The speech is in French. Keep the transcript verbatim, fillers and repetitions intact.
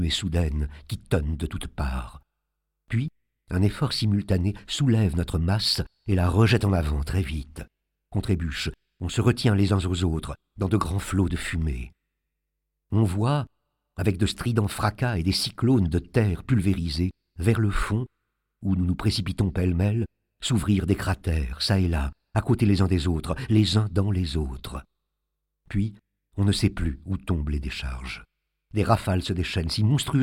et soudaine qui tonne de toutes parts. Puis, un effort simultané soulève notre masse et la rejette en avant très vite. On trébuche, on se retient les uns aux autres dans de grands flots de fumée. On voit, avec de stridents fracas et des cyclones de terre pulvérisée, vers le fond, où nous nous précipitons pêle-mêle, s'ouvrir des cratères, çà et là, à côté les uns des autres, les uns dans les autres. Puis, on ne sait plus où tombent les décharges. Des rafales se déchaînent si monstrueuses